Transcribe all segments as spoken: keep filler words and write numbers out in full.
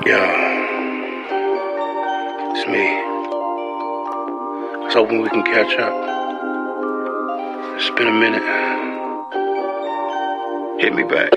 Yeah, it's me. I was hoping we can catch up. It's been a minute. Hit me back.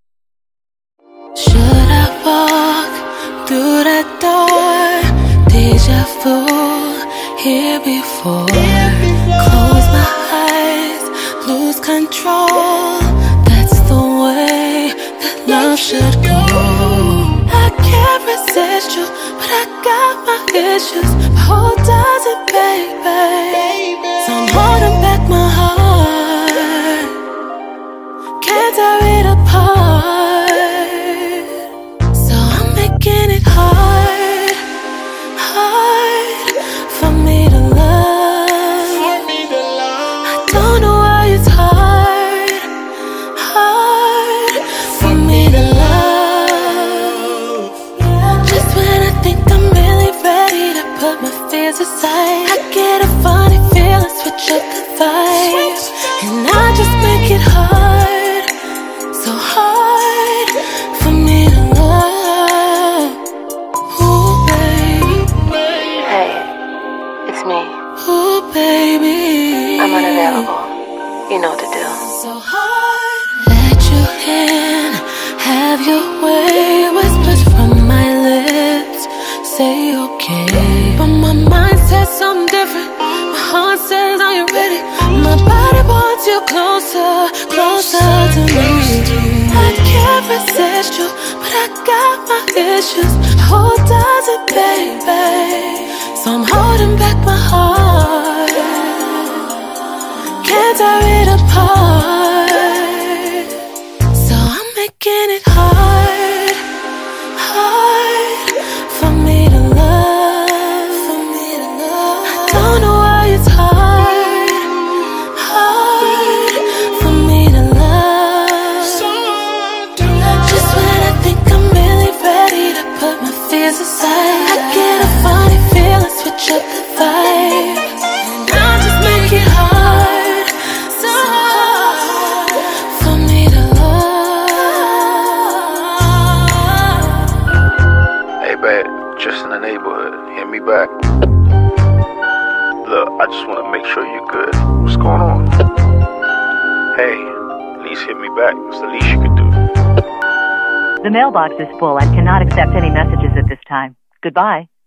Should I walk through that door? Deja vu, here before. Close my eyes, lose control. That's the way that love should go. I can't resist you, but I got my issues. But who doesn't, baby? So I'm holding back my heart. Can't tear it apart. So I'm making it hard, hard for me to love. I don't know why it's hard, hard for me to love. Just when I think I'm really ready to put my fears aside, I get a funny feeling, switch up the vibes, and I just make it hard, so hard for me to love. Ooh, baby. Hey, it's me. Ooh, baby. I'm unavailable. You know what to do. So hard. Let you in, have your way. Whispers from my lips, say okay. But my mind says something different. My heart says, are you ready? My body wants you closer, closer to me. I can't resist you, but I got my issues. Who doesn't, baby? So I'm holding back my heart. Can't tear it apart. So I'm making it hard, hard for me to love. For me to love. I don't know why it's hard, hard for me to love. Just when I think I'm really ready to put my fears aside, I get a funny feeling, switch up the vibes, and I just make it hard, so hard for me to love. Hey, babe, just in the neighborhood. Hit me back. Look, I just want to make sure you're good. What's going on? Hey, at least hit me back. It's the least you can do. The mailbox is full and cannot accept any messages at this time. Goodbye.